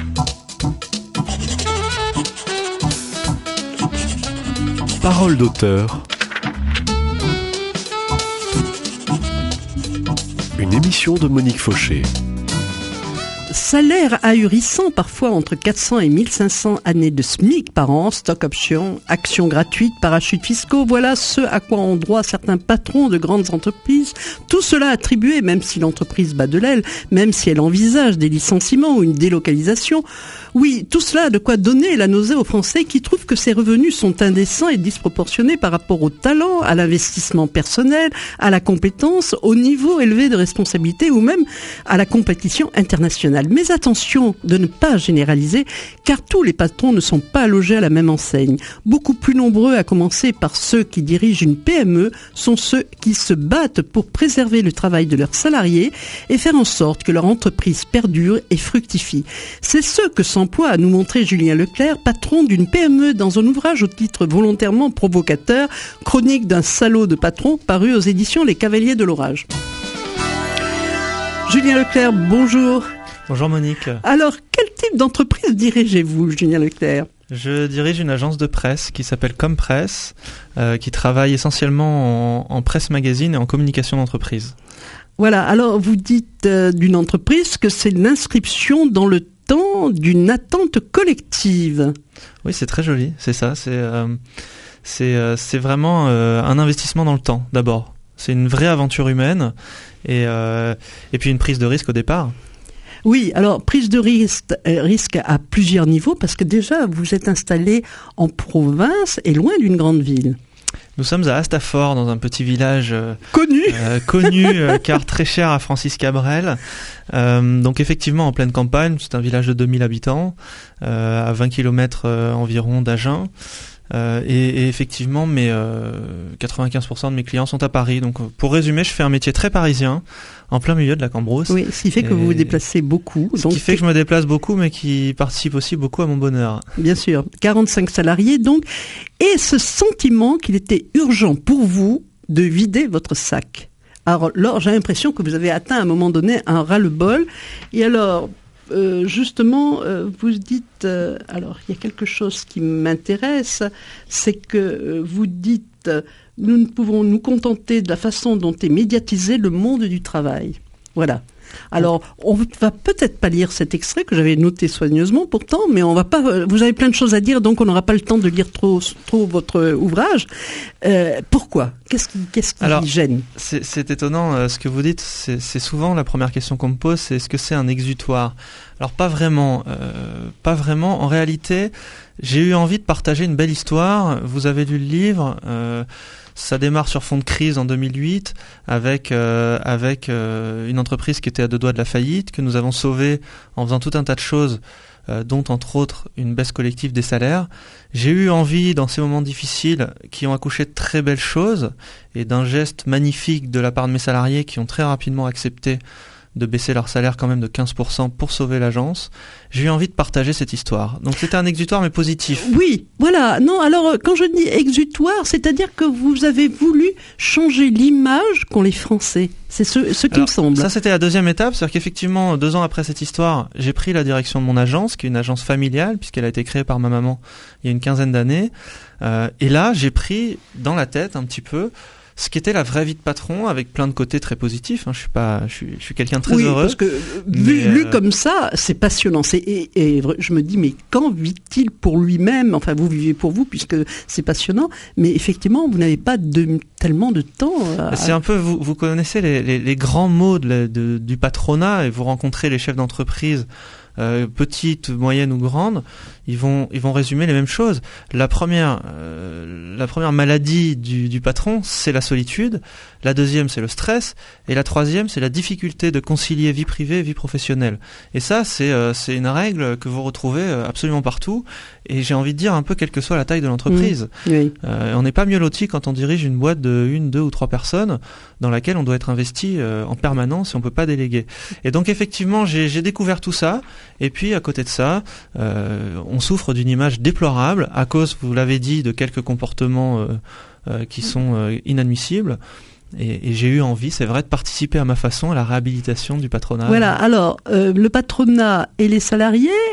Parole d'auteur. Une émission de Monique Fauché. Salaire ahurissant, parfois entre 400 et 1500 années de SMIC par an, stock options, actions gratuites, parachutes fiscaux, voilà ce à quoi ont droit certains patrons de grandes entreprises. Tout cela attribué, même si l'entreprise bat de l'aile, même si elle envisage des licenciements ou une délocalisation. Oui, tout cela a de quoi donner la nausée aux Français qui trouvent que ces revenus sont indécents et disproportionnés par rapport au talent, à l'investissement personnel, à la compétence, au niveau élevé de responsabilité ou même à la compétition internationale. Mais attention de ne pas généraliser, car tous les patrons ne sont pas logés à la même enseigne. Beaucoup plus nombreux, à commencer par ceux qui dirigent une PME, sont ceux qui se battent pour préserver le travail de leurs salariés et faire en sorte que leur entreprise perdure et fructifie. C'est ce que s'emploie à nous montrer Julien Leclerc, patron d'une PME, dans un ouvrage au titre volontairement provocateur, Chronique d'un salaud de patron, paru aux éditions Les Cavaliers de l'Orage. Julien Leclerc, bonjour. Bonjour Monique. Alors, quel type d'entreprise dirigez-vous, Julien Leclerc ? Je dirige une agence de presse qui s'appelle Compress, qui travaille essentiellement en presse magazine et en communication d'entreprise. Voilà, alors vous dites d'une entreprise que c'est l'inscription dans le temps d'une attente collective. Oui, c'est très joli, c'est ça. C'est vraiment un investissement dans le temps, d'abord. C'est une vraie aventure humaine et puis une prise de risque au départ. Oui, alors prise de risque à plusieurs niveaux, parce que déjà vous êtes installé en province et loin d'une grande ville. Nous sommes à Astafort, dans un petit village connu car très cher à Francis Cabrel. Donc effectivement en pleine campagne, c'est un village de 2000 habitants, à 20 km environ d'Agen. Et effectivement, 95% de mes clients sont à Paris. Donc, pour résumer, je fais un métier très parisien, en plein milieu de la Cambrousse. Oui, ce qui fait que vous vous déplacez beaucoup. Ce qui fait que je me déplace beaucoup, mais qui participe aussi beaucoup à mon bonheur. Bien sûr. 45 salariés, donc. Et ce sentiment qu'il était urgent pour vous de vider votre sac. Alors, j'ai l'impression que vous avez atteint à un moment donné un ras-le-bol. Et alors, justement, vous dites, alors il y a quelque chose qui m'intéresse, c'est que vous dites, nous ne pouvons nous contenter de la façon dont est médiatisé le monde du travail. Voilà. Alors, on va peut-être pas lire cet extrait que j'avais noté soigneusement pourtant, mais on va pas. Vous avez plein de choses à dire, donc on n'aura pas le temps de lire trop votre ouvrage. Pourquoi ? Qu'est-ce qui gêne ? C'est étonnant ce que vous dites. C'est souvent la première question qu'on me pose, c'est est-ce que c'est un exutoire ? Alors pas vraiment. En réalité, j'ai eu envie de partager une belle histoire. Vous avez lu le livre. Ça démarre sur fond de crise en 2008 avec une entreprise qui était à deux doigts de la faillite, que nous avons sauvée en faisant tout un tas de choses, dont entre autres une baisse collective des salaires. J'ai eu envie, dans ces moments difficiles qui ont accouché de très belles choses et d'un geste magnifique de la part de mes salariés qui ont très rapidement accepté de baisser leur salaire quand même de 15% pour sauver l'agence, j'ai eu envie de partager cette histoire. Donc c'était un exutoire mais positif. Oui, voilà. Non, alors quand je dis exutoire, c'est-à-dire que vous avez voulu changer l'image qu'ont les Français. C'est ce qui me semble. Ça c'était la deuxième étape, c'est-à-dire qu'effectivement 2 ans après cette histoire, j'ai pris la direction de mon agence, qui est une agence familiale puisqu'elle a été créée par ma maman il y a une quinzaine d'années. Et là j'ai pris dans la tête un petit peu ce qui était la vraie vie de patron, avec plein de côtés très positifs. Je suis quelqu'un de très heureux. Parce que lu comme ça, c'est passionnant. Et je me dis, mais quand vit-il pour lui-même ? Enfin, vous vivez pour vous, puisque c'est passionnant. Mais effectivement, vous n'avez pas tellement de temps. C'est un peu, vous connaissez les grands mots du patronat, et vous rencontrez les chefs d'entreprise, petites, moyennes ou grandes, ils vont résumer les mêmes choses. La première maladie du patron, c'est la solitude. La deuxième, c'est le stress. Et la troisième, c'est la difficulté de concilier vie privée et vie professionnelle. Et ça, c'est une règle que vous retrouvez absolument partout. Et j'ai envie de dire un peu quelle que soit la taille de l'entreprise. Oui. On n'est pas mieux loti quand on dirige une boîte de 1, 2 ou 3 personnes dans laquelle on doit être investi en permanence et on peut pas déléguer. Et donc effectivement, j'ai découvert tout ça. Et puis à côté de ça, on souffre d'une image déplorable à cause, vous l'avez dit, de quelques comportements qui sont inadmissibles. Et j'ai eu envie, c'est vrai, de participer à ma façon à la réhabilitation du patronat. Voilà, alors le patronat et les salariés,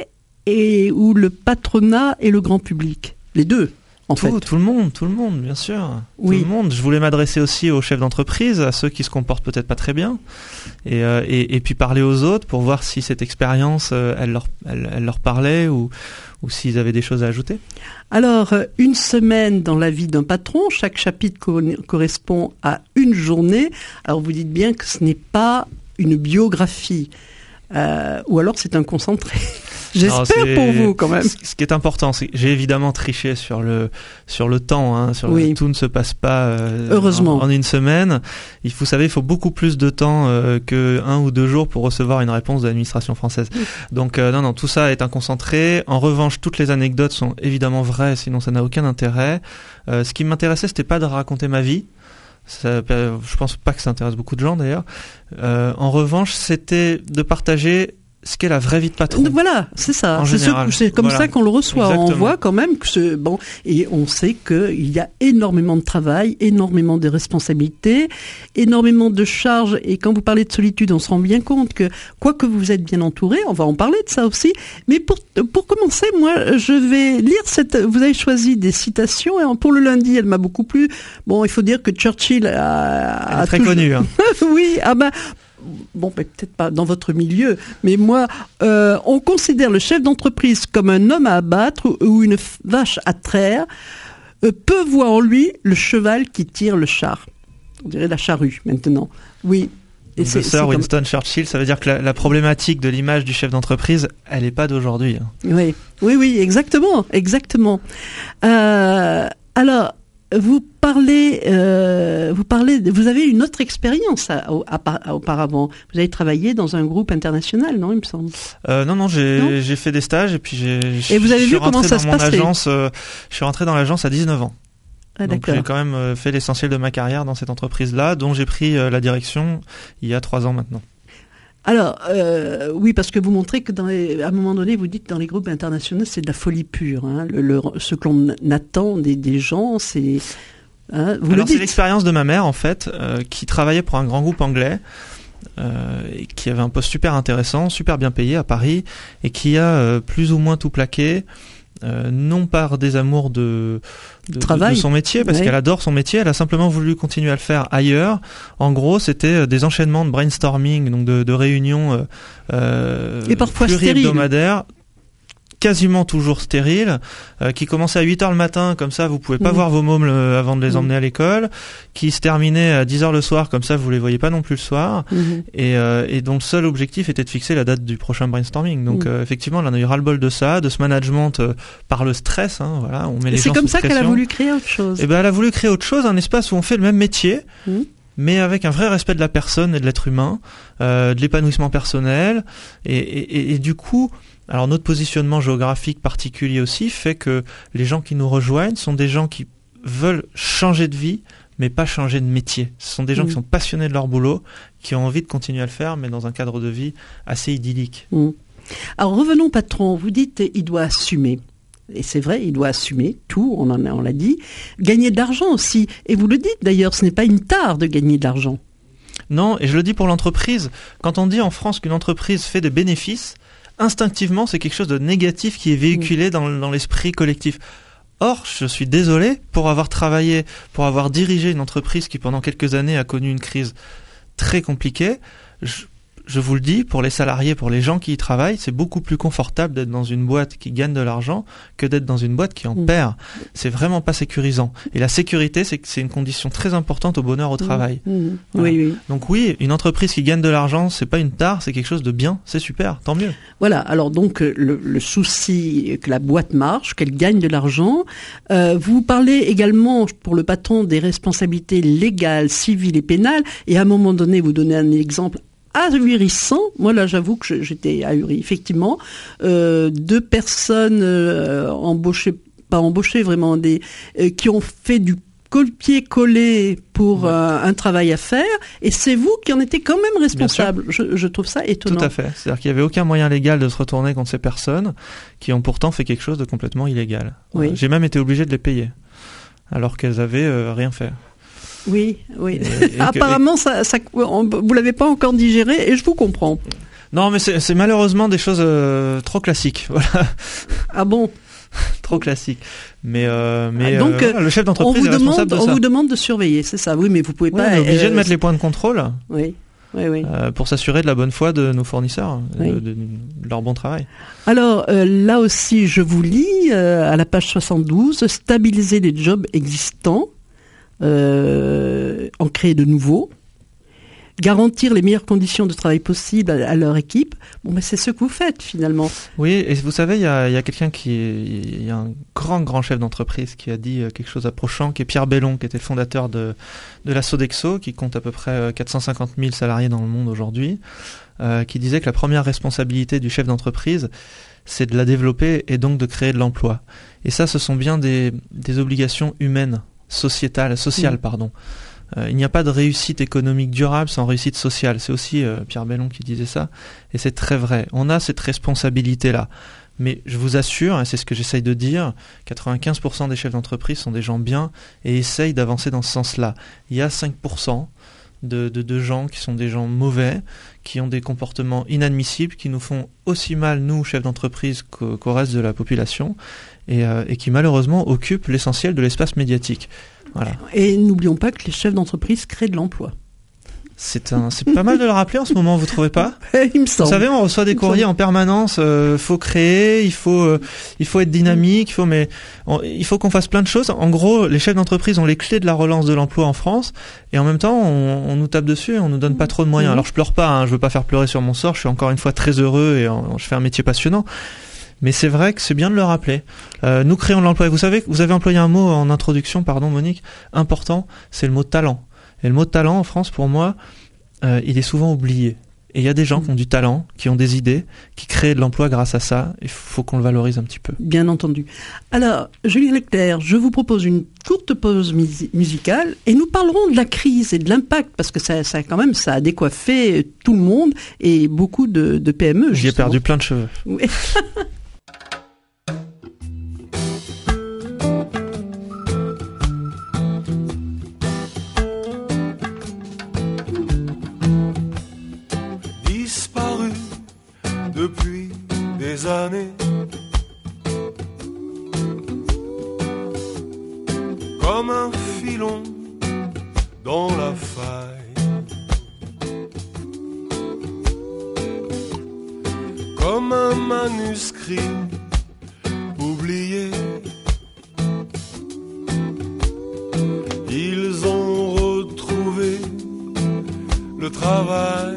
et ou le patronat et le grand public? Les deux. Tout le monde, bien sûr. Oui. Tout le monde. Je voulais m'adresser aussi aux chefs d'entreprise, à ceux qui se comportent peut-être pas très bien, et puis parler aux autres pour voir si cette expérience, elle leur parlait ou s'ils avaient des choses à ajouter. Alors, une semaine dans la vie d'un patron, chaque chapitre correspond à une journée. Alors, vous dites bien que ce n'est pas une biographie, ou alors c'est un concentré. J'espère pour vous quand même. Ce qui est important, c'est que j'ai évidemment triché sur le temps, hein, tout ne se passe pas heureusement en une semaine. Vous savez, il faut beaucoup plus de temps que 1 ou 2 jours pour recevoir une réponse de l'administration française. Donc non, tout ça est un concentré. En revanche, toutes les anecdotes sont évidemment vraies, sinon ça n'a aucun intérêt. Ce qui m'intéressait, c'était pas de raconter ma vie. Je pense pas que ça intéresse beaucoup de gens d'ailleurs. En revanche, c'était de partager ce qu'est la vraie vie de patron. Voilà, c'est ça. C'est comme ça qu'on le reçoit. Exactement. On voit quand même que et on sait qu'il y a énormément de travail, énormément de responsabilités, énormément de charges. Et quand vous parlez de solitude, on se rend bien compte que, quoique vous êtes bien entouré, on va en parler de ça aussi. Mais pour commencer, moi, je vais lire vous avez choisi des citations, et pour le lundi, elle m'a beaucoup plu. Bon, il faut dire que Churchill a très connu, hein. Oui, bon, peut-être pas dans votre milieu, mais moi, on considère le chef d'entreprise comme un homme à abattre ou une vache à traire, peut voir en lui le cheval qui tire le char. On dirait la charrue, maintenant. Oui. Et c'est Sir Winston Churchill, ça veut dire que la problématique de l'image du chef d'entreprise, elle n'est pas d'aujourd'hui. Hein. Oui, exactement. Alors, vous avez une autre expérience auparavant. Vous avez travaillé dans un groupe international, non, il me semble. Non, j'ai fait des stages et puis vous avez vu comment ça se passait. Je suis rentré dans l'agence à 19 ans. Ah, donc j'ai quand même fait l'essentiel de ma carrière dans cette entreprise-là, dont j'ai pris la direction il y a 3 ans maintenant. Alors, oui, parce que vous montrez que à un moment donné, vous dites que dans les groupes internationaux, c'est de la folie pure. Hein. Ce que l'on attend des gens, c'est... Hein, c'est l'expérience de ma mère, en fait, qui travaillait pour un grand groupe anglais, et qui avait un poste super intéressant, super bien payé à Paris, et qui a plus ou moins tout plaqué, non par désamour de son métier, parce qu'elle adore son métier, elle a simplement voulu continuer à le faire ailleurs. En gros, c'était des enchaînements de brainstorming, donc de réunions et parfois pluri-hebdomadaires, quasiment toujours stériles, qui commençaient à 8h le matin, comme ça vous pouvez pas voir vos mômes avant de les emmener à l'école, qui se terminaient à 10h le soir, comme ça vous les voyez pas non plus le soir, et dont le seul objectif était de fixer la date du prochain brainstorming. Donc effectivement, elle en a eu ras-le-bol de ça, de ce management par le stress, hein, voilà, on met les gens sous pression. C'est comme ça qu'elle a voulu créer autre chose. Et elle a voulu créer autre chose, un espace où on fait le même métier, mais avec un vrai respect de la personne et de l'être humain, de l'épanouissement personnel, et du coup, alors notre positionnement géographique particulier aussi fait que les gens qui nous rejoignent sont des gens qui veulent changer de vie, mais pas changer de métier. Ce sont des gens qui sont passionnés de leur boulot, qui ont envie de continuer à le faire, mais dans un cadre de vie assez idyllique. Alors revenons patron, vous dites il doit assumer. Et c'est vrai, il doit assumer tout, on l'a dit. Gagner de l'argent aussi. Et vous le dites d'ailleurs, ce n'est pas une tare de gagner de l'argent. Non, et je le dis pour l'entreprise. Quand on dit en France qu'une entreprise fait des bénéfices, instinctivement, c'est quelque chose de négatif qui est véhiculé dans l'esprit collectif. Or, je suis désolé, pour avoir dirigé une entreprise qui pendant quelques années a connu une crise très compliquée, je vous le dis, pour les salariés, pour les gens qui y travaillent, c'est beaucoup plus confortable d'être dans une boîte qui gagne de l'argent que d'être dans une boîte qui en perd. C'est vraiment pas sécurisant. Et la sécurité, c'est une condition très importante au bonheur au travail. Voilà. Oui. Donc oui, une entreprise qui gagne de l'argent, c'est pas une tare, c'est quelque chose de bien, c'est super, tant mieux. Voilà, alors donc le souci que la boîte marche, qu'elle gagne de l'argent. Vous parlez également, pour le patron, des responsabilités légales, civiles et pénales. Et à un moment donné, vous donnez un exemple ahurissant. Moi là, j'avoue que j'étais ahuri. Effectivement, 2 personnes pas embauchées vraiment, qui ont fait du copier-coller pour un travail à faire, et c'est vous qui en étiez quand même responsable. Je trouve ça étonnant. Tout à fait. C'est-à-dire qu'il n'y avait aucun moyen légal de se retourner contre ces personnes qui ont pourtant fait quelque chose de complètement illégal. Oui. J'ai même été obligé de les payer, alors qu'elles avaient rien fait. Oui. Apparemment, vous l'avez pas encore digéré, et je vous comprends. Non, mais c'est malheureusement des choses trop classiques. Voilà. Ah bon? Trop classique. Mais donc, voilà, le chef d'entreprise est responsable de ça. On vous demande de surveiller, c'est ça. Oui, mais vous pouvez Oui, pas. on est obligé de mettre les points de contrôle. Oui. Pour s'assurer de la bonne foi de nos fournisseurs, Oui. de leur bon travail. Alors là aussi, je vous lis à la page 72, stabiliser les jobs existants, en créer de nouveaux, garantir les meilleures conditions de travail possibles à leur équipe. Bon, mais c'est ce que vous faites finalement. Oui, et vous savez, il y a quelqu'un il y a un grand chef d'entreprise qui a dit quelque chose d'approchant, qui est Pierre Bellon, qui était le fondateur de la Sodexo, qui compte à peu près 450 000 salariés dans le monde aujourd'hui, qui disait que la première responsabilité du chef d'entreprise, c'est de la développer et donc de créer de l'emploi. Et ça, ce sont bien des obligations humaines, sociales, pardon. Il n'y a pas de réussite économique durable sans réussite sociale. C'est aussi Pierre Bellon qui disait ça, et c'est très vrai. On a cette responsabilité-là. Mais je vous assure, et c'est ce que j'essaye de dire, 95% des chefs d'entreprise sont des gens bien et essayent d'avancer dans ce sens-là. Il y a 5% de gens qui sont des gens mauvais, qui ont des comportements inadmissibles, qui nous font aussi mal, nous, chefs d'entreprise, qu'au reste de la population, et qui malheureusement occupent l'essentiel de l'espace médiatique. Voilà. Et n'oublions pas que les chefs d'entreprise créent de l'emploi. C'est pas mal de le rappeler en ce moment, vous trouvez pas? Il me semble. Vous savez, on reçoit des courriers en permanence. Faut créer, il faut être dynamique, il faut qu'on fasse plein de choses. En gros, les chefs d'entreprise ont les clés de la relance de l'emploi en France, et en même temps, on nous tape dessus, et on nous donne pas trop de moyens. Alors je pleure pas, je veux pas faire pleurer sur mon sort. Je suis encore une fois très heureux et je fais un métier passionnant. Mais c'est vrai que c'est bien de le rappeler. Nous créons de l'emploi. Et vous savez, vous avez employé un mot en introduction, pardon Monique, important, c'est le mot talent. Et le mot talent en France, pour moi, il est souvent oublié. Et il y a des gens qui ont du talent, qui ont des idées, qui créent de l'emploi grâce à ça. Il faut qu'on le valorise un petit peu. Bien entendu. Alors, Julien Leclerc, je vous propose une courte pause musicale et nous parlerons de la crise et de l'impact, parce que ça a décoiffé tout le monde et beaucoup de PME. J'ai perdu plein de cheveux. Oui. Depuis des années, comme un filon dans la faille, comme un manuscrit oublié, ils ont retrouvé le travail.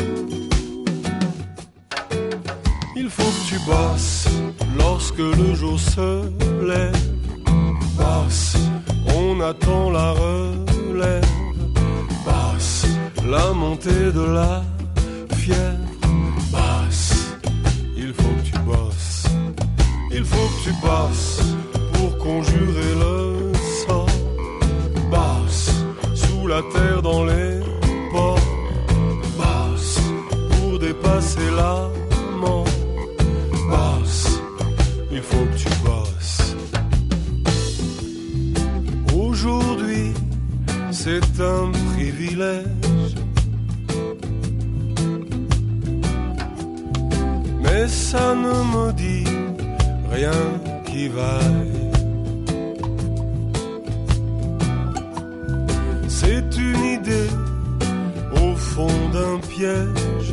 Il faut que tu bosses lorsque le jour se lève. Bosse, on attend la relève. Bosse, la montée de la fièvre. Bosse, il faut que tu bosses. Il faut que tu bosses pour conjurer le sort. Bosse, sous la terre dans les ports. Bosse, pour dépasser la mort. Bosse, il faut que tu bosses. Aujourd'hui, c'est un privilège, mais ça ne me dit rien qui vaille. C'est une idée au fond d'un piège.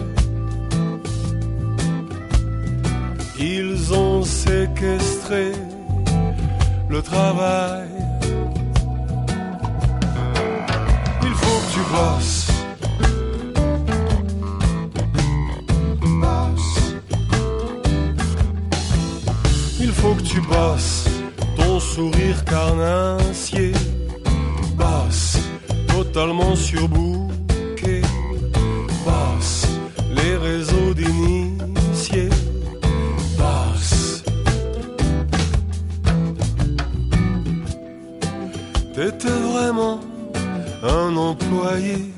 Ils ont séquestré le travail. Il faut que tu bosses. Il faut que tu bosses. Ton sourire carnassier. Bosse, totalement surbooké. Bosse, les réseaux d'initiés. T'étais vraiment un employé.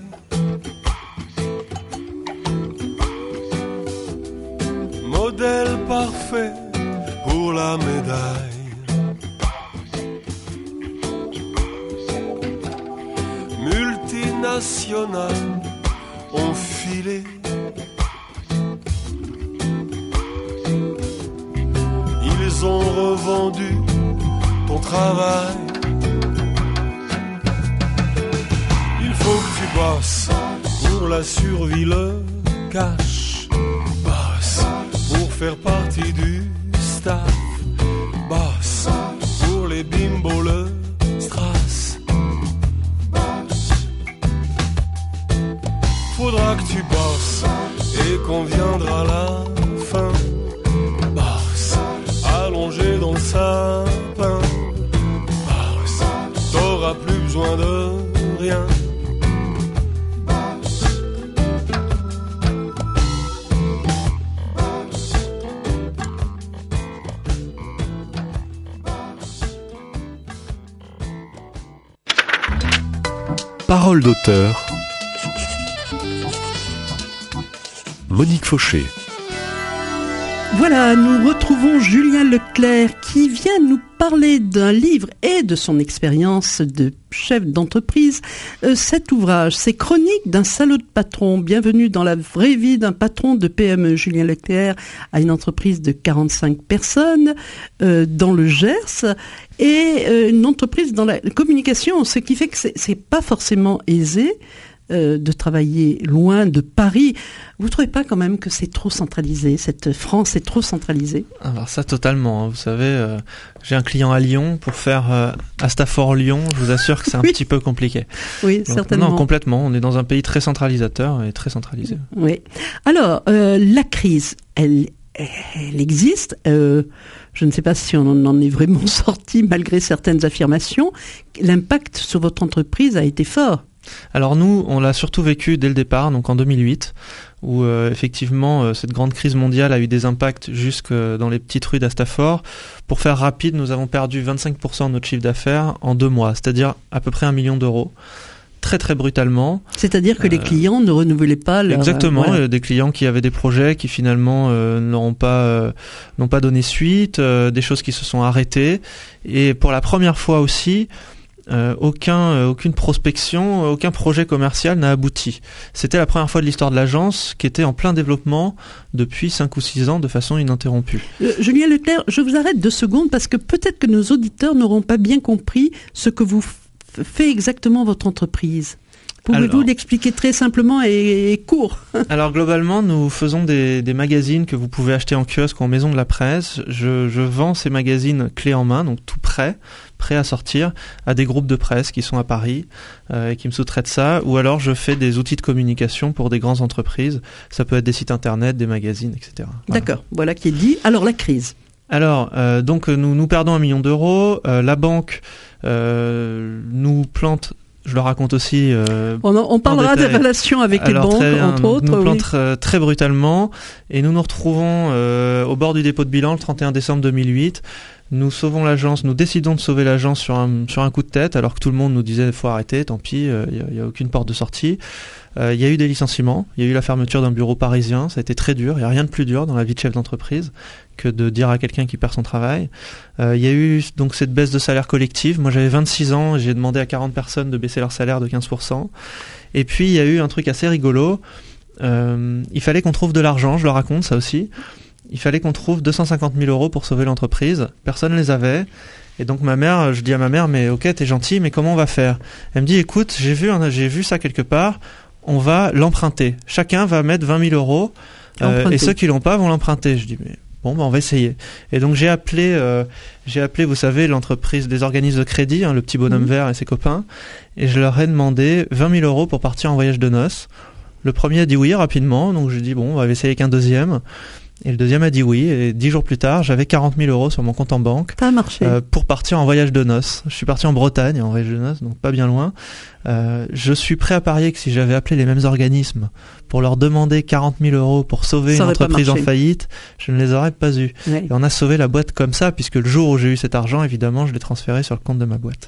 Modèle parfait pour la médaille. Multinationales ont filé. ont revendu ton travail. Il faut que tu bosses pour la survie, le cash. Bosse pour faire partie du staff. Bosse pour les bimbos, le strass. Faudra que tu bosses et qu'on viendra à la fin. Bosse, allongé dans le sapin. Bosse, t'auras plus besoin de rien. Parole d'auteur. Monique Fauché. Voilà, nous retrouvons Julien Leclerc qui vient nous parler d'un livre et de son expérience de chef d'entreprise. Cet ouvrage, c'est Chroniques d'un salaud de patron. Bienvenue dans la vraie vie d'un patron de PME. Julien Leclerc a une entreprise de 45 personnes dans le Gers et une entreprise dans la communication, ce qui fait que c'est pas forcément aisé de travailler loin de Paris. Vous trouvez pas quand même que c'est trop centralisé, cette France est trop centralisée? Alors ça totalement, vous savez, j'ai un client à Lyon, pour faire Astafort-Lyon, je vous assure que c'est un petit peu compliqué. Oui, donc, certainement. Non, complètement, on est dans un pays très centralisateur et très centralisé. Oui. Alors, la crise, elle existe. Je ne sais pas si on en est vraiment sorti malgré certaines affirmations. L'impact sur votre entreprise a été fort. Alors nous, on l'a surtout vécu dès le départ, donc en 2008, où effectivement cette grande crise mondiale a eu des impacts jusque dans les petites rues d'Astafort. Pour faire rapide, nous avons perdu 25% de notre chiffre d'affaires en 2 mois, c'est-à-dire à peu près 1 million d'euros. Très très brutalement. C'est-à-dire que les clients ne renouvelaient pas leur... Exactement, voilà. Des clients qui avaient des projets qui finalement n'ont pas donné suite, des choses qui se sont arrêtées. Et pour la première fois aussi, aucune prospection, aucun projet commercial n'a abouti. C'était la première fois de l'histoire de l'agence qui était en plein développement depuis 5 ou 6 ans de façon ininterrompue. Julien Leclerc, je vous arrête 2 secondes parce que peut-être que nos auditeurs n'auront pas bien compris ce que vous fait exactement votre entreprise. Pouvez-vous l'expliquer très simplement et court? Alors globalement, nous faisons des magazines que vous pouvez acheter en kiosque ou en maison de la presse. Je vends ces magazines clés en main, donc tout prêt à sortir, à des groupes de presse qui sont à Paris et qui me sous-traitent ça. Ou alors je fais des outils de communication pour des grandes entreprises. Ça peut être des sites internet, des magazines, etc. Voilà. D'accord, voilà qui est dit. Alors la crise. Alors, donc nous perdons 1 million d'euros. La banque nous plante... Je le raconte aussi. On parlera des relations avec les banques, entre autres. Nous plante très brutalement et nous nous retrouvons au bord du dépôt de bilan le 31 décembre 2008. Nous sauvons l'agence, nous décidons de sauver l'agence sur un coup de tête, alors que tout le monde nous disait faut arrêter, tant pis, il y a aucune porte de sortie. Il y a eu des licenciements, il y a eu la fermeture d'un bureau parisien, ça a été très dur, il n'y a rien de plus dur dans la vie de chef d'entreprise que de dire à quelqu'un qui perd son travail. Il y a eu donc cette baisse de salaire collective. Moi j'avais 26 ans, j'ai demandé à 40 personnes de baisser leur salaire de 15%. Et puis il y a eu un truc assez rigolo, il fallait qu'on trouve de l'argent, je le raconte ça aussi. Il fallait qu'on trouve 250 000 euros pour sauver l'entreprise. Personne ne les avait. Et donc je dis à ma mère, mais ok, t'es gentil, mais comment on va faire? Elle me dit, écoute, j'ai vu ça quelque part, on va l'emprunter. Chacun va mettre 20 000 euros, et ceux qui l'ont pas vont l'emprunter. Je dis, mais bon, on va essayer. Et donc j'ai appelé, vous savez, l'entreprise des organismes de crédit, le petit bonhomme vert et ses copains, et je leur ai demandé 20 000 euros pour partir en voyage de noces. Le premier a dit oui rapidement, donc je dis bon, on va essayer avec un deuxième. Et le deuxième a dit oui, et 10 jours plus tard, j'avais 40 000 euros sur mon compte en banque. Ça a marché. Pour partir en voyage de noces. Je suis parti en Bretagne en voyage de noces, donc pas bien loin. Je suis prêt à parier que si j'avais appelé les mêmes organismes pour leur demander 40 000 euros pour sauver une entreprise en faillite, je ne les aurais pas eus. Ouais. Et on a sauvé la boîte comme ça, puisque le jour où j'ai eu cet argent, évidemment, je l'ai transféré sur le compte de ma boîte.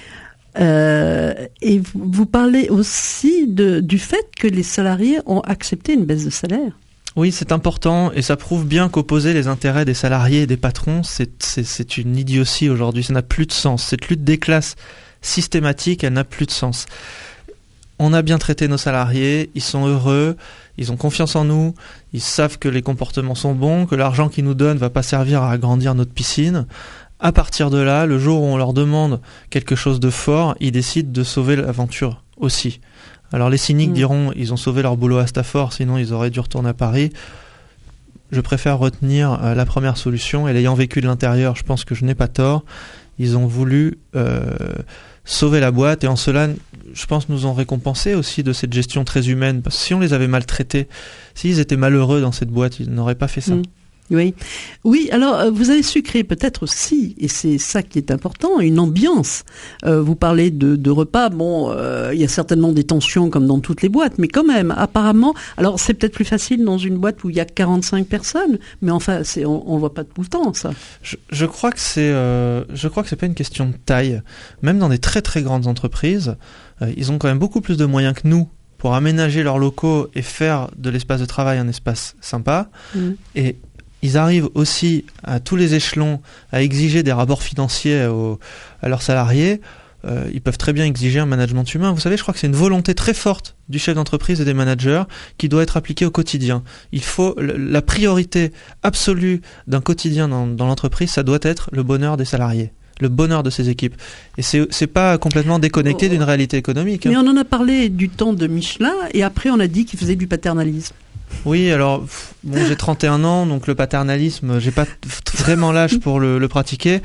Et vous parlez aussi du fait que les salariés ont accepté une baisse de salaire. Oui, c'est important et ça prouve bien qu'opposer les intérêts des salariés et des patrons, c'est une idiotie aujourd'hui. Ça n'a plus de sens. Cette lutte des classes systématique, elle n'a plus de sens. on a bien traité nos salariés, ils sont heureux, ils ont confiance en nous, ils savent que les comportements sont bons, que l'argent qu'ils nous donnent va pas servir à agrandir notre piscine. À partir de là, le jour où on leur demande quelque chose de fort, ils décident de sauver l'aventure aussi. Alors les cyniques diront, ils ont sauvé leur boulot à Stafford, sinon ils auraient dû retourner à Paris. Je préfère retenir la première solution, et l'ayant vécu de l'intérieur, je pense que je n'ai pas tort. Ils ont voulu sauver la boîte, et en cela, je pense, nous ont récompensé aussi de cette gestion très humaine. Parce que si on les avait maltraités, s'ils étaient malheureux dans cette boîte, ils n'auraient pas fait ça. Oui. Oui, alors vous avez su créer peut-être aussi, et c'est ça qui est important, une ambiance. Vous parlez de repas, bon, il y a certainement des tensions comme dans toutes les boîtes, mais quand même, apparemment, alors c'est peut-être plus facile dans une boîte où il y a 45 personnes, mais enfin, on voit pas tout le temps ça. Je crois que c'est pas une question de taille. Même dans des très très grandes entreprises, ils ont quand même beaucoup plus de moyens que nous pour aménager leurs locaux et faire de l'espace de travail un espace sympa. Et ils arrivent aussi à tous les échelons à exiger des rapports financiers à leurs salariés. Ils peuvent très bien exiger un management humain. Vous savez, je crois que c'est une volonté très forte du chef d'entreprise et des managers qui doit être appliquée au quotidien. Il faut la priorité absolue d'un quotidien dans l'entreprise, ça doit être le bonheur des salariés, le bonheur de ses équipes. Et c'est pas complètement déconnecté d'une réalité économique. Mais on en a parlé du temps de Michelin, et après on a dit qu'il faisait du paternalisme. Oui, alors bon, j'ai 31 ans, donc le paternalisme, j'ai pas vraiment l'âge pour le pratiquer.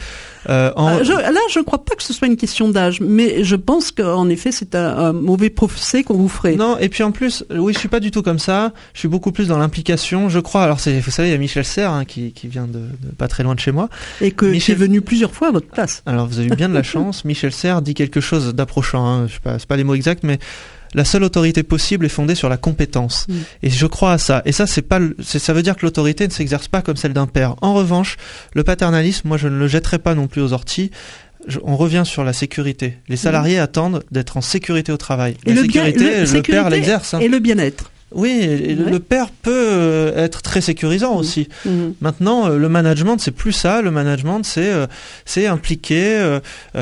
Je crois pas que ce soit une question d'âge, mais je pense qu'en effet c'est un mauvais procès qu'on vous ferait. Non, et puis en plus, oui, je suis pas du tout comme ça. Je suis beaucoup plus dans l'implication. Je crois. Alors vous savez, il y a Michel Serres qui vient de pas très loin de chez moi, et qui est venu plusieurs fois à votre place. Alors vous avez eu bien de la chance. Michel Serres dit quelque chose d'approchant. Hein, je sais pas, c'est pas les mots exacts, mais la seule autorité possible est fondée sur la compétence. Et je crois à ça. Et ça, ça veut dire que l'autorité ne s'exerce pas comme celle d'un père. En revanche, le paternalisme, moi, je ne le jetterai pas non plus aux orties. On revient sur la sécurité. Les salariés attendent d'être en sécurité au travail. Et la sécurité, le père l'exerce. Et le bien-être. Oui, et le père peut être très sécurisant aussi. Maintenant, le management, c'est plus ça. Le management, c'est impliquer,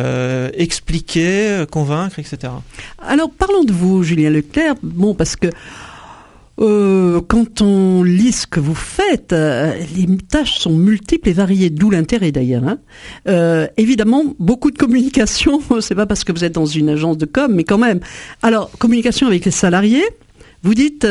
expliquer, convaincre, etc. Alors, parlons de vous, Julien Leclerc. Bon, parce que quand on lit ce que vous faites, les tâches sont multiples et variées, d'où l'intérêt d'ailleurs. Évidemment, beaucoup de communication. C'est pas parce que vous êtes dans une agence de com, mais quand même. Alors, communication avec les salariés. Vous dites,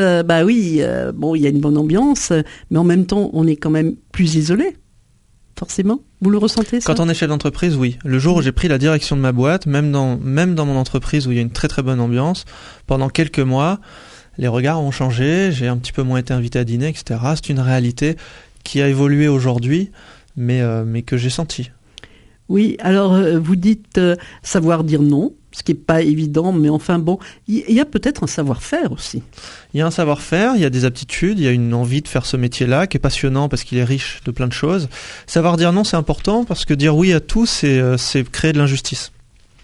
bon, il y a une bonne ambiance, mais en même temps, on est quand même plus isolé, forcément. Vous le ressentez, ça ? Quand on est chef d'entreprise, oui. Le jour où j'ai pris la direction de ma boîte, même dans mon entreprise où il y a une très très bonne ambiance, pendant quelques mois, les regards ont changé, j'ai un petit peu moins été invité à dîner, etc. C'est une réalité qui a évolué aujourd'hui, mais que j'ai senti. Oui, alors vous dites savoir dire non, ce qui n'est pas évident, mais enfin bon, il y a peut-être un savoir-faire aussi. Il y a un savoir-faire, il y a des aptitudes, il y a une envie de faire ce métier-là qui est passionnant parce qu'il est riche de plein de choses. Savoir dire non, c'est important parce que dire oui à tout, c'est créer de l'injustice.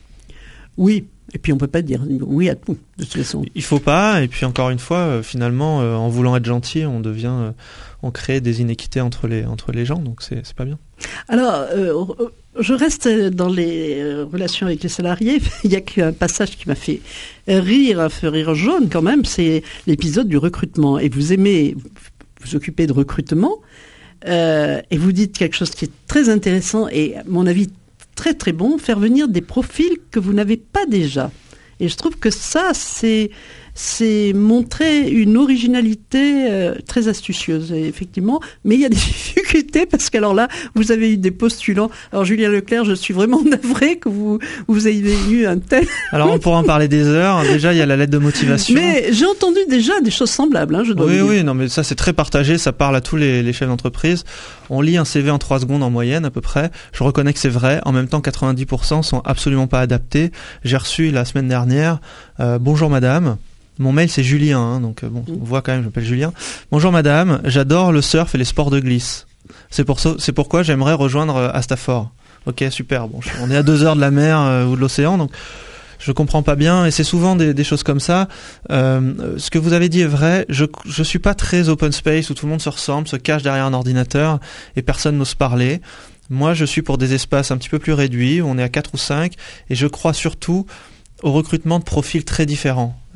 Oui, et puis on ne peut pas dire oui à tout, de toute façon. Il ne faut pas, et puis encore une fois, finalement, en voulant être gentil, on crée des inéquités entre les gens, donc c'est pas bien. Alors, je reste dans les relations avec les salariés. Il y a qu'un passage qui m'a fait rire jaune quand même, c'est l'épisode du recrutement. Et vous aimez vous occuper de recrutement, et vous dites quelque chose qui est très intéressant et, à mon avis, très très bon, faire venir des profils que vous n'avez pas déjà. Et je trouve que ça, c'est montrer une originalité très astucieuse, effectivement. Mais il y a des difficultés parce qu'alors là, vous avez eu des postulants. Alors Julien Leclerc, je suis vraiment navrée que vous ayez eu un tel... Alors on pourra en parler des heures. Déjà, il y a la lettre de motivation. Mais j'ai entendu déjà des choses semblables, je dois vous dire. Oui, non, mais ça c'est très partagé. Ça parle à tous les chefs d'entreprise. On lit un CV en 3 secondes en moyenne à peu près. Je reconnais que c'est vrai. En même temps, 90% sont absolument pas adaptés. J'ai reçu la semaine dernière bonjour madame. Mon mail c'est Julien, donc bon, on voit quand même, je m'appelle Julien. Bonjour madame, j'adore le surf et les sports de glisse. C'est pourquoi j'aimerais rejoindre à Stafford. Ok, super. Bon, on est à 2 heures de la mer ou de l'océan, donc je comprends pas bien. Et c'est souvent des choses comme ça. Ce que vous avez dit est vrai. Je suis pas très open space où tout le monde se ressemble, se cache derrière un ordinateur et personne n'ose parler. Moi, je suis pour des espaces un petit peu plus réduits où on est à 4 ou 5, et je crois surtout au recrutement de profils très différents.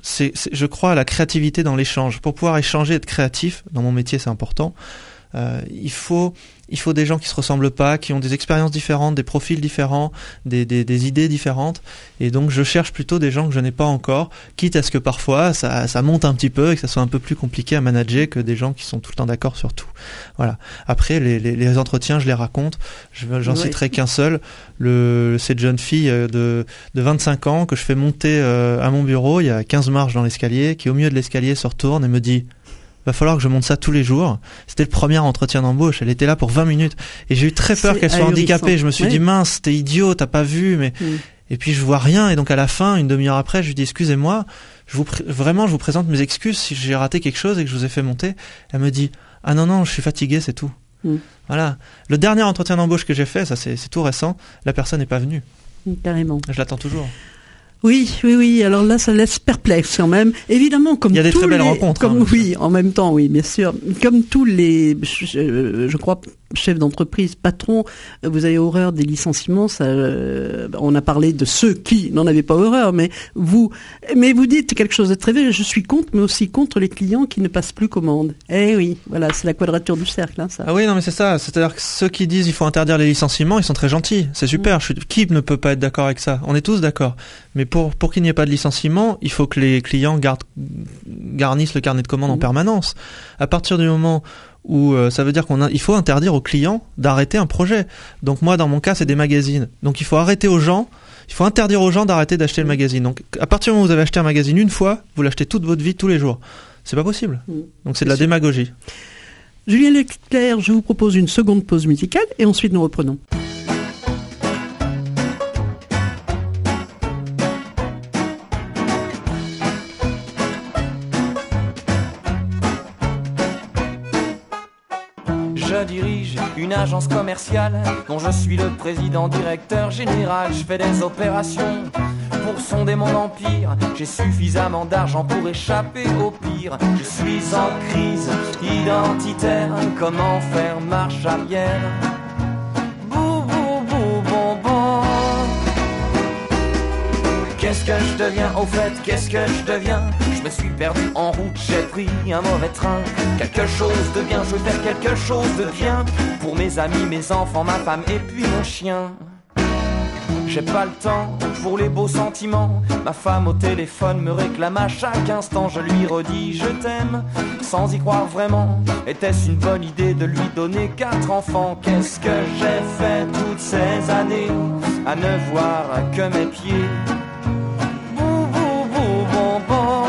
je crois à la créativité dans l'échange. Pour pouvoir échanger, être créatif, dans mon métier c'est important, il faut des gens qui se ressemblent pas, qui ont des expériences différentes, des profils différents, des idées différentes. Et donc je cherche plutôt des gens que je n'ai pas encore, quitte à ce que parfois ça monte un petit peu et que ça soit un peu plus compliqué à manager que des gens qui sont tout le temps d'accord sur tout. Voilà. Après les entretiens, je les raconte. J'en citerai qu'un seul. Cette jeune fille de 25 ans que je fais monter à mon bureau. Il y a 15 marches dans l'escalier, qui au milieu de l'escalier se retourne et me dit: va falloir que je monte ça tous les jours. C'était le premier entretien d'embauche. Elle était là pour 20 minutes. Et j'ai eu très peur qu'elle soit handicapée. Je me suis dit, mince, t'es idiot, t'as pas vu, mais, et puis je vois rien. Et donc à la fin, une demi-heure après, je lui dis, excusez-moi, je vous présente mes excuses si j'ai raté quelque chose et que je vous ai fait monter. Elle me dit, ah non, je suis fatiguée, c'est tout. Voilà. Le dernier entretien d'embauche que j'ai fait, ça c'est tout récent, la personne n'est pas venue. Carrément. Je l'attends toujours. Oui. Alors là, ça laisse perplexe quand même. Évidemment, comme il y a des très belles rencontres. Oui, en même temps, oui, bien sûr. Comme tous les, je crois, chefs d'entreprise, patrons, vous avez horreur des licenciements. Ça, on a parlé de ceux qui n'en avaient pas horreur, mais vous dites quelque chose de très vrai. Je suis contre, mais aussi contre les clients qui ne passent plus commande. Eh oui, voilà, c'est la quadrature du cercle, hein, ça. Ah oui, non, mais c'est ça. C'est-à-dire que ceux qui disent il faut interdire les licenciements, ils sont très gentils. C'est super. Qui ne peut pas être d'accord avec ça? On est tous d'accord. Mais pour qu'il n'y ait pas de licenciement, il faut que les clients garnissent le carnet de commandes en permanence. À partir du moment où ça veut dire il faut interdire aux clients d'arrêter un projet. Donc moi, dans mon cas, c'est des magazines. Donc il faut interdire aux gens d'arrêter d'acheter le magazine. Donc à partir du moment où vous avez acheté un magazine une fois, vous l'achetez toute votre vie, tous les jours. C'est pas possible. Donc c'est de la démagogie. Julien Leclerc, je vous propose une seconde pause musicale et ensuite nous reprenons. Je dirige une agence commerciale dont je suis le président directeur général. Je fais des opérations pour sonder mon empire. J'ai suffisamment d'argent pour échapper au pire. Je suis en crise identitaire. Comment faire marche arrière? Bou bou bou bon bon. Qu'est-ce que je deviens au fait? Qu'est-ce que je deviens? Je me suis perdu en route, j'ai pris un mauvais train. Quelque chose de bien, je veux faire quelque chose de bien pour mes amis, mes enfants, ma femme et puis mon chien. J'ai pas le temps pour les beaux sentiments. Ma femme au téléphone me réclame à chaque instant. Je lui redis je t'aime sans y croire vraiment. Était-ce une bonne idée de lui donner 4 enfants? Qu'est-ce que j'ai fait toutes ces années à ne voir que mes pieds? Bou bou bou bon bon.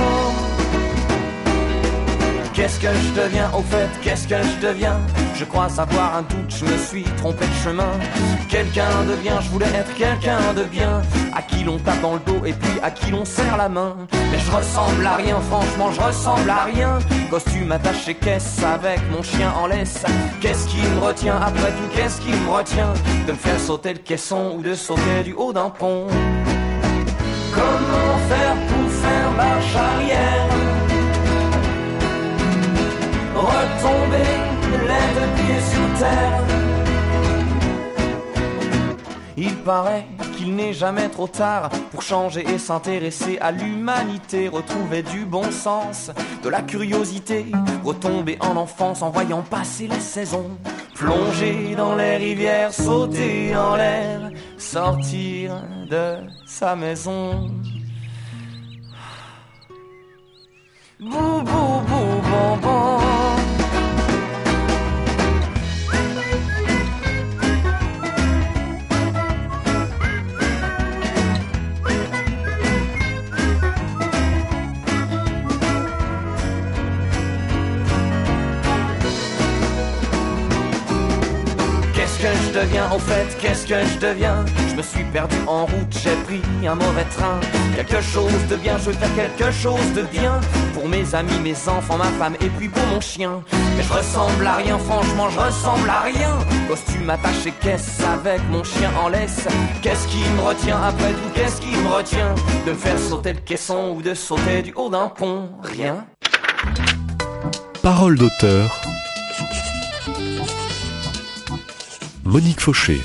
Qu'est-ce que je deviens au fait? Qu'est-ce que je deviens? Je crois savoir un doute, je me suis trompé de chemin. Quelqu'un de bien, je voulais être quelqu'un de bien, à qui l'on tape dans le dos et puis à qui l'on serre la main. Mais je ressemble à rien, franchement je ressemble à rien. Costume attaché caisse avec mon chien en laisse. Qu'est-ce qui me retient après tout? Qu'est-ce qui me retient de me faire sauter le caisson ou de sauter du haut d'un pont? Comment faire pour faire marche arrière? Retomber les 2 pieds sur terre. Il paraît qu'il n'est jamais trop tard pour changer et s'intéresser à l'humanité. Retrouver du bon sens, de la curiosité, retomber en enfance en voyant passer les saisons. Plonger dans les rivières, sauter en l'air, sortir de sa maison. Bou bou bou bon bon. Qu'est-ce que je deviens au fait? Qu'est-ce que je deviens? Je me suis perdu en route, j'ai pris un mauvais train. Quelque chose de bien, je veux faire quelque chose de bien pour mes amis, mes enfants, ma femme et puis pour mon chien. Mais je ressemble à rien, franchement je ressemble à rien. Costume attaché caisse avec mon chien en laisse. Qu'est-ce qui me retient après tout? Qu'est-ce qui me retient de me faire sauter le caisson ou de sauter du haut d'un pont? Rien. Parole d'auteur. Monique Fauché.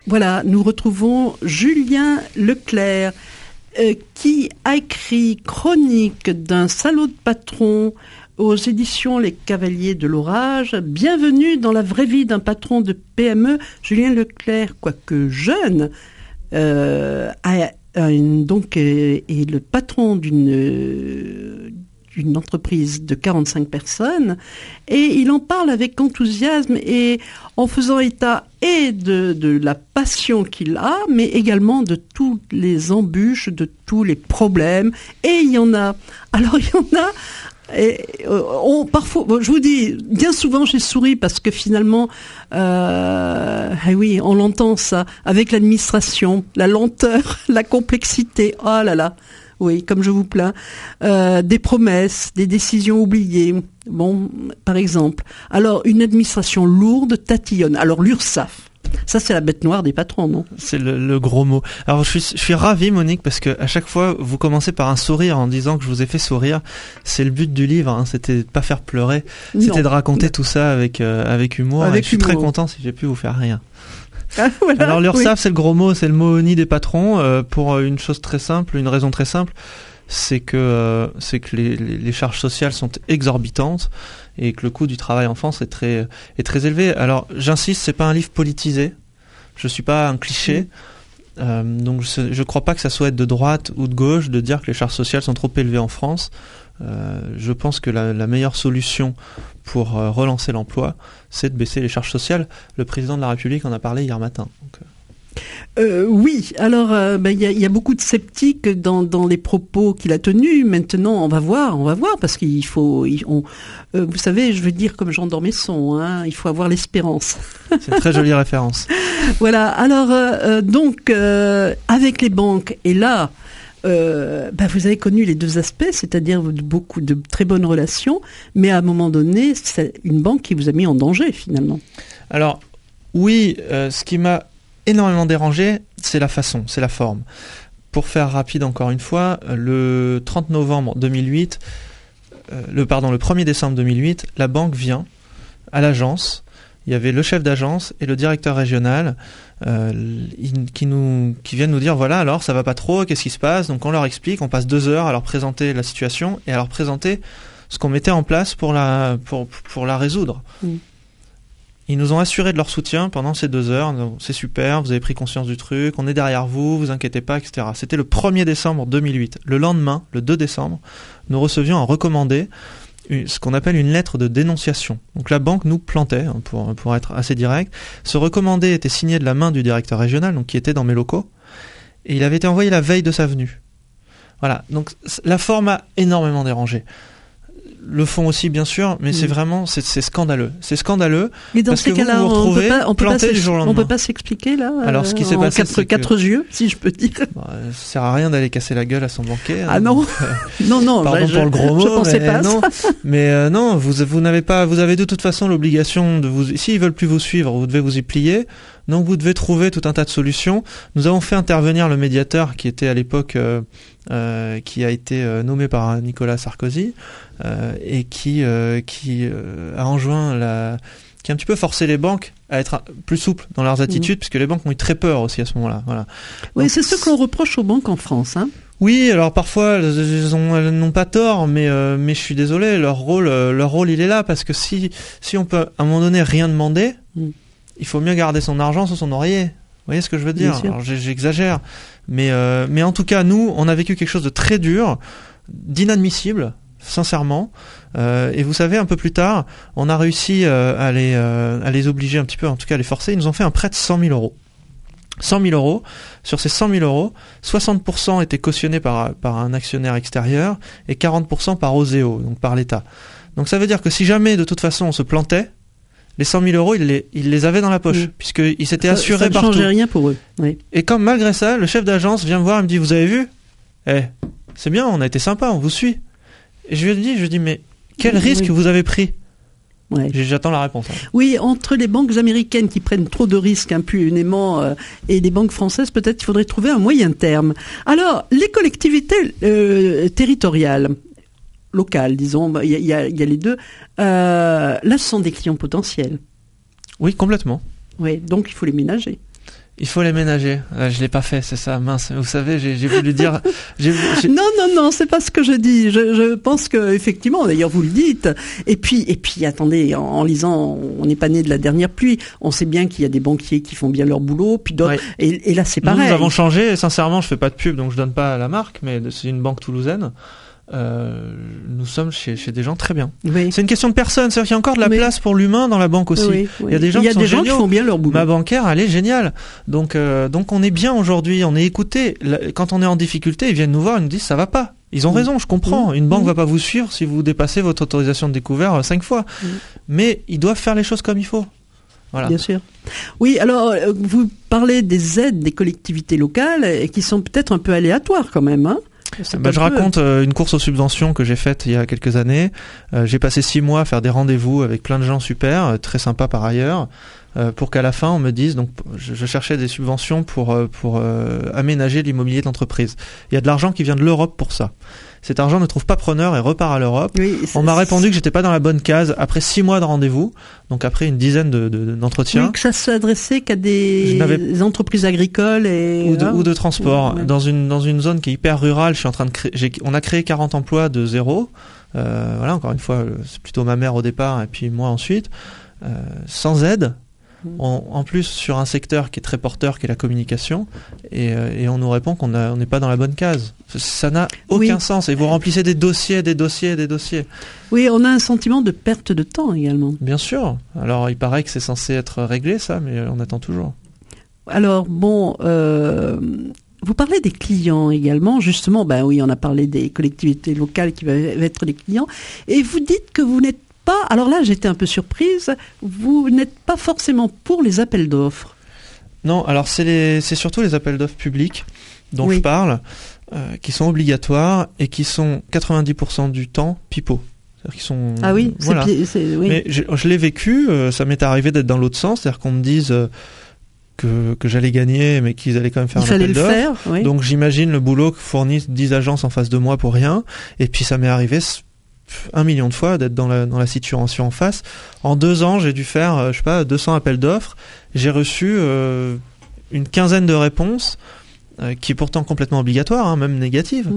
Voilà, nous retrouvons Julien Leclerc qui a écrit Chronique d'un salaud de patron aux éditions Les Cavaliers de l'Orage. Bienvenue dans la vraie vie d'un patron de PME. Julien Leclerc, quoique jeune, est le patron d'une entreprise de 45 personnes, et il en parle avec enthousiasme et en faisant état et de la passion qu'il a, mais également de toutes les embûches, de tous les problèmes, et il y en a. Alors il y en a. Et parfois, je vous dis, bien souvent j'ai souri parce que finalement, oui, on l'entend ça avec l'administration, la lenteur, la complexité. Oh là là, oui, comme je vous plains, des promesses, des décisions oubliées. Bon, par exemple, alors une administration lourde, tatillonne. Alors l'URSSAF. Ça, c'est la bête noire des patrons, non? C'est le gros mot. Alors, je suis ravi, Monique, parce que à chaque fois, vous commencez par un sourire en disant que je vous ai fait sourire. C'est le but du livre, hein. C'était de pas faire pleurer. C'était de raconter tout ça avec humour. Je suis très content si j'ai pu vous faire rire. Ah, voilà, alors, l'URSSAF, c'est le gros mot, c'est le mot nid des patrons, pour une chose très simple, une raison très simple. C'est que les charges sociales sont exorbitantes et que le coût du travail en France est très élevé. Alors j'insiste, c'est pas un livre politisé. Je suis pas un cliché. Donc je crois pas que ça soit être de droite ou de gauche de dire que les charges sociales sont trop élevées en France. Je pense que la meilleure solution pour relancer l'emploi, c'est de baisser les charges sociales. Le président de la République en a parlé hier matin. Donc, oui, alors y a beaucoup de sceptiques dans les propos qu'il a tenus. Maintenant, on va voir, parce qu'il faut, vous savez, je veux dire comme Jean d'Ormesson, hein, il faut avoir l'espérance. C'est une très jolie référence. Voilà. Alors avec les banques, et là, vous avez connu les deux aspects, c'est-à-dire beaucoup de très bonnes relations, mais à un moment donné, c'est une banque qui vous a mis en danger finalement. Alors oui, ce qui m'a énormément dérangé, c'est la façon, c'est la forme. Pour faire rapide encore une fois, le 30 novembre 2008, le 1er décembre 2008, la banque vient à l'agence. Il y avait le chef d'agence et le directeur régional qui viennent nous dire voilà, alors ça va pas trop, qu'est-ce qui se passe? Donc on leur explique, on passe 2 heures à leur présenter la situation et à leur présenter ce qu'on mettait en place pour la résoudre. Ils nous ont assuré de leur soutien pendant ces 2 heures. C'est super, vous avez pris conscience du truc, on est derrière vous, vous inquiétez pas, etc. C'était le 1er décembre 2008. Le lendemain, le 2 décembre, nous recevions un recommandé, ce qu'on appelle une lettre de dénonciation. Donc la banque nous plantait, hein, pour être assez direct. Ce recommandé était signé de la main du directeur régional, donc qui était dans mes locaux, et il avait été envoyé la veille de sa venue. Voilà, donc la forme a énormément dérangé. Le fond aussi, bien sûr, mais c'est vraiment, c'est scandaleux. C'est scandaleux. Mais dans parce ces que cas-là, on peut pas s'expliquer là. Alors, ce qui s'est passé, c'est quatre yeux, si je peux dire. Ça sert à rien d'aller casser la gueule à son banquier. Ah non, non. Pardon pour le gros mot. Je pensais pas. Non, mais non, vous n'avez pas, vous avez de toute façon l'obligation de vous. S'ils veulent plus vous suivre, vous devez vous y plier. Donc vous devez trouver tout un tas de solutions. Nous avons fait intervenir le médiateur qui était à l'époque, qui a été nommé par Nicolas Sarkozy et qui a enjoint qui a un petit peu forcé les banques à être plus souples dans leurs attitudes, puisque les banques ont eu très peur aussi à ce moment-là. Voilà. Oui, donc, c'est ce qu'on reproche aux banques en France, hein. Oui, alors parfois elles n'ont pas tort, mais je suis désolé, leur rôle il est là, parce que si on peut à un moment donné rien demander, il faut mieux garder son argent sous son oreiller. Vous voyez ce que je veux dire? Alors, j'exagère, mais en tout cas nous on a vécu quelque chose de très dur, d'inadmissible, sincèrement. Et vous savez, un peu plus tard, on a réussi à les obliger un petit peu, en tout cas à les forcer. Ils nous ont fait un prêt de 100 000 euros. 100 000 euros. Sur ces 100 000 euros, 60% étaient cautionnés par un actionnaire extérieur et 40% par Oseo, donc par l'État. Donc ça veut dire que si jamais de toute façon on se plantait, les 100 000 euros, ils les avaient dans la poche, puisqu'ils s'étaient assurés partout. Ça ne changeait rien pour eux. Oui. Et quand malgré ça, le chef d'agence vient me voir et me dit, vous avez vu? C'est bien, on a été sympa, on vous suit. Et je lui dis, mais quel risque vous avez pris? Ouais. J'attends la réponse. Oui, entre les banques américaines qui prennent trop de risques impunément et les banques françaises, peut-être qu'il faudrait trouver un moyen terme. Alors, les collectivités territoriales, locales, disons, il y a les deux, là, ce sont des clients potentiels. Oui, complètement. Oui, donc il faut les ménager. Il faut les ménager. Je l'ai pas fait, c'est ça. Mince. Vous savez, j'ai voulu dire. Non, c'est pas ce que je dis. Je pense que effectivement, d'ailleurs, vous le dites. Et puis, attendez, en lisant, on n'est pas né de la dernière pluie. On sait bien qu'il y a des banquiers qui font bien leur boulot, puis d'autres. Ouais. Et là, c'est pareil. Nous avons changé. Et sincèrement, je fais pas de pub, donc je donne pas la marque, mais c'est une banque toulousaine. Nous sommes chez des gens très bien. Oui. C'est une question de personne, c'est-à-dire qu'il y a encore de la place pour l'humain dans la banque aussi. Oui. Il y a des gens qui font bien leur boulot. Ma bancaire, elle est géniale. Donc on est bien aujourd'hui, on est écouté. Quand on est en difficulté, ils viennent nous voir, ils nous disent ça va pas. Ils ont raison, je comprends. Une banque va pas vous suivre si vous dépassez votre autorisation de découvert 5 fois. Mais ils doivent faire les choses comme il faut. Voilà. Bien sûr. Oui, alors vous parlez des aides des collectivités locales qui sont peut-être un peu aléatoires quand même, hein. Je raconte une course aux subventions que j'ai faite il y a quelques années. J'ai passé 6 mois à faire des rendez-vous avec plein de gens super, très sympas par ailleurs, pour qu'à la fin on me dise, donc je cherchais des subventions pour aménager l'immobilier de l'entreprise. Il y a de l'argent qui vient de l'Europe pour ça. Cet argent ne trouve pas preneur et repart à l'Europe. Oui, on m'a répondu que j'étais pas dans la bonne case après 6 mois de rendez-vous, donc après une dizaine d'entretiens. Oui, que ça s'adressait qu'à des entreprises agricoles ou de transport. Ouais. Dans une zone qui est hyper rurale, je suis en train de on a créé 40 emplois de zéro. Voilà, encore une fois, c'est plutôt ma mère au départ et puis moi ensuite, sans aide. En plus sur un secteur qui est très porteur, qui est la communication, et on nous répond qu'on n'est pas dans la bonne case. Ça n'a aucun sens. Et vous remplissez des dossiers. Oui, on a un sentiment de perte de temps également. Bien sûr. Alors il paraît que c'est censé être réglé ça, mais on attend toujours. Alors bon, vous parlez des clients également, justement. Ben oui, on a parlé des collectivités locales qui vont être les clients, et vous dites que vous n'êtes pas, alors là j'étais un peu surprise, vous n'êtes pas forcément pour les appels d'offres. Non, alors c'est surtout les appels d'offres publics dont je parle, qui sont obligatoires et qui sont 90% du temps pipeaux. C'est-à-dire qu'ils sont, ah oui, voilà. Oui. Mais je l'ai vécu, ça m'est arrivé d'être dans l'autre sens, c'est-à-dire qu'on me dise que j'allais gagner, mais qu'ils allaient quand même faire un appel d'offres. Oui. Donc j'imagine le boulot que fournissent 10 agences en face de moi pour rien, et puis ça m'est arrivé 1 million de fois d'être dans la situation en face. En 2 ans, j'ai dû faire, 200 appels d'offres. J'ai reçu une quinzaine de réponses, qui est pourtant complètement obligatoire, même négative.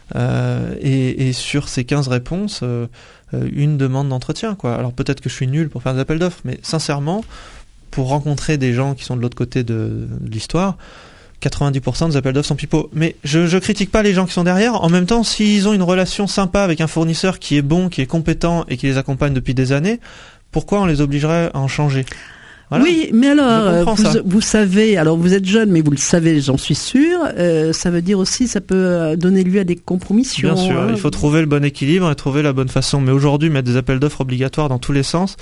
Et sur ces 15 réponses, une demande d'entretien, quoi. Alors peut-être que je suis nul pour faire des appels d'offres, mais sincèrement, pour rencontrer des gens qui sont de l'autre côté de l'histoire, 90% des appels d'offres sont pipeaux. Mais je critique pas les gens qui sont derrière. En même temps, s'ils ont une relation sympa avec un fournisseur qui est bon, qui est compétent et qui les accompagne depuis des années, pourquoi on les obligerait à en changer ? Voilà. Oui, mais alors, vous savez, alors vous êtes jeune, mais vous le savez, j'en suis sûr, ça veut dire aussi, ça peut donner lieu à des compromissions. Bien sûr, il faut trouver le bon équilibre et trouver la bonne façon. Mais aujourd'hui, mettre des appels d'offres obligatoires dans tous les sens,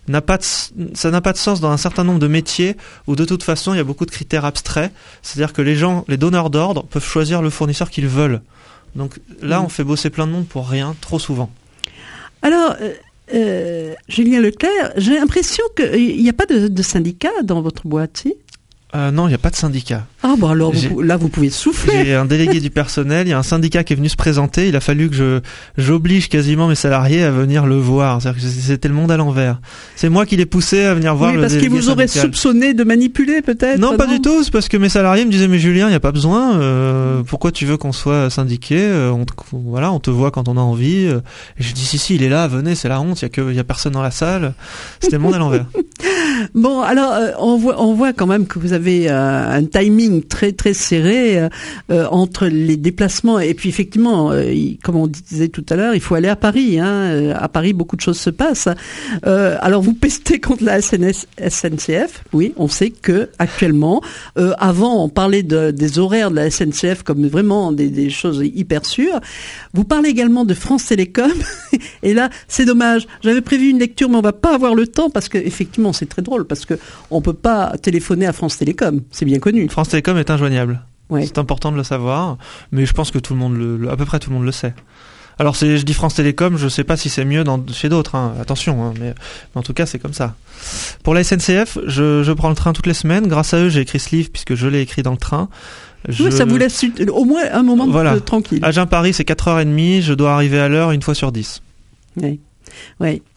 ça n'a pas de sens dans un certain nombre de métiers où de toute façon il y a beaucoup de critères abstraits, c'est-à-dire que les donneurs d'ordre peuvent choisir le fournisseur qu'ils veulent. Donc là on fait bosser plein de monde pour rien, trop souvent. Alors Julien Leclerc, j'ai l'impression qu'il n'y a pas de syndicat dans votre boîte, si ? Non, il n'y a pas de syndicat. Ah bon, alors là vous pouvez souffler. J'ai un délégué du personnel, il y a un syndicat qui est venu se présenter, il a fallu que j'oblige quasiment mes salariés à venir le voir. C'est-à-dire que c'était le monde à l'envers. C'est moi qui l'ai poussé à venir voir le délégué syndical. Oui, parce qu'il vous aurait soupçonné de manipuler peut-être. Non, pas du tout, c'est parce que mes salariés me disaient mais Julien, il n'y a pas besoin, pourquoi tu veux qu'on soit syndiqué, on te voit quand on a envie. Et je dis si, il est là, venez, c'est la honte, il y a personne dans la salle. C'était le monde à l'envers. Bon, alors on voit quand même que vous avez un timing très très serré entre les déplacements et puis effectivement, comme on disait tout à l'heure, il faut aller à Paris. À Paris, beaucoup de choses se passent. Alors vous pestez contre la SNCF. Oui, on sait que actuellement, avant on parlait des horaires de la SNCF comme vraiment des choses hyper sûres. Vous parlez également de France Télécom et là c'est dommage. J'avais prévu une lecture, mais on va pas avoir le temps parce que effectivement c'est très drôle parce que on peut pas téléphoner à France Télécom, c'est bien connu. France Télécom est injoignable. Ouais. C'est important de le savoir, mais je pense que tout le monde à peu près tout le monde le sait. Alors je dis France Télécom, je sais pas si c'est mieux chez d'autres, attention, mais en tout cas c'est comme ça. Pour la SNCF, je prends le train toutes les semaines. Grâce à eux, j'ai écrit ce livre puisque je l'ai écrit dans le train. Oui, ça vous laisse au moins un moment tranquille. Agen-Paris, c'est 4h30, je dois arriver à l'heure une fois sur 10. Oui.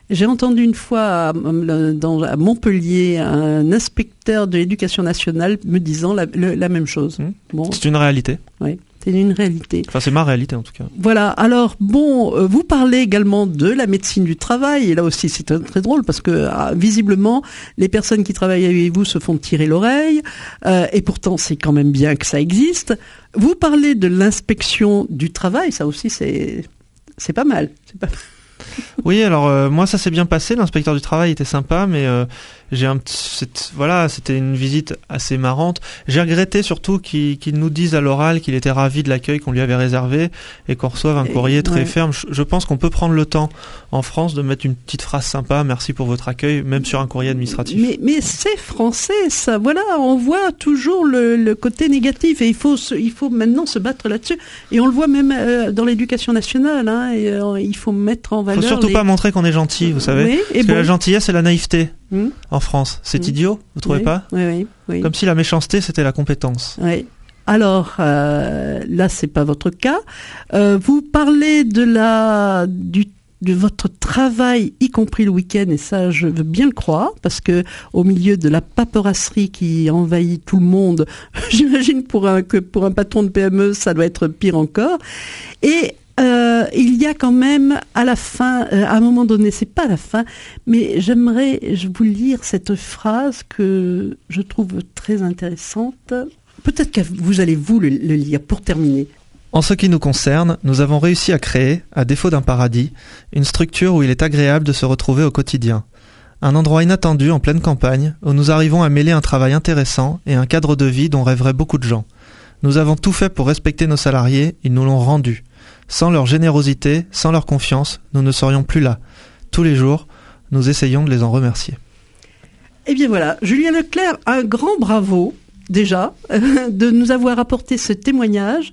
J'ai entendu une fois à Montpellier un inspecteur de l'éducation nationale me disant la même chose. Bon. C'est une réalité. Oui. C'est une réalité. Enfin, c'est ma réalité en tout cas. Voilà. Alors bon, vous parlez également de la médecine du travail et là aussi c'est très drôle parce que visiblement les personnes qui travaillent avec vous se font tirer l'oreille et pourtant c'est quand même bien que ça existe. Vous parlez de l'inspection du travail, ça aussi c'est pas mal. C'est pas mal. Oui, alors moi ça s'est bien passé, l'inspecteur du travail était sympa, mais c'était une visite assez marrante. J'ai regretté surtout qu'il nous dise à l'oral qu'il était ravi de l'accueil qu'on lui avait réservé et qu'on reçoive un courrier très ferme. Je pense qu'on peut prendre le temps en France de mettre une petite phrase sympa, merci pour votre accueil, même sur un courrier administratif. Mais c'est français, ça. Voilà, on voit toujours le côté négatif et il faut maintenant se battre là-dessus. Et on le voit même dans l'éducation nationale. Hein, et, il faut mettre en valeur. Faut surtout pas montrer qu'on est gentil, vous savez. Oui, parce que la gentillesse et la naïveté en France, c'est idiot, vous trouvez pas ? Oui. Comme si la méchanceté c'était la compétence. Oui. Alors là, c'est pas votre cas. Vous parlez de votre travail, y compris le week-end, et ça, je veux bien le croire, parce que au milieu de la paperasserie qui envahit tout le monde, j'imagine que pour un patron de PME, ça doit être pire encore. Et il y a quand même à la fin, à un moment donné, c'est pas la fin, mais j'aimerais vous lire cette phrase que je trouve très intéressante. Peut-être que vous allez le lire pour terminer. En ce qui nous concerne, nous avons réussi à créer, à défaut d'un paradis, une structure où il est agréable de se retrouver au quotidien. Un endroit inattendu en pleine campagne, où nous arrivons à mêler un travail intéressant et un cadre de vie dont rêveraient beaucoup de gens. Nous avons tout fait pour respecter nos salariés, ils nous l'ont rendu. Sans leur générosité, sans leur confiance, nous ne serions plus là. Tous les jours, nous essayons de les en remercier. Eh bien voilà, Julien Leclerc, un grand bravo. Déjà, de nous avoir apporté ce témoignage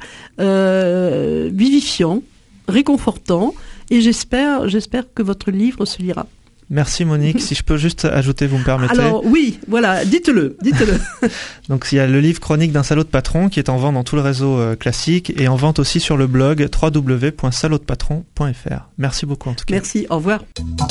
vivifiant, réconfortant, et j'espère que votre livre se lira. Merci Monique, si je peux juste ajouter, vous me permettez. Alors oui, voilà, dites-le. Donc il y a le livre Chronique d'un salaud de patron qui est en vente dans tout le réseau classique et en vente aussi sur le blog www.salaudepatron.fr. Merci beaucoup en tout cas. Merci, au revoir.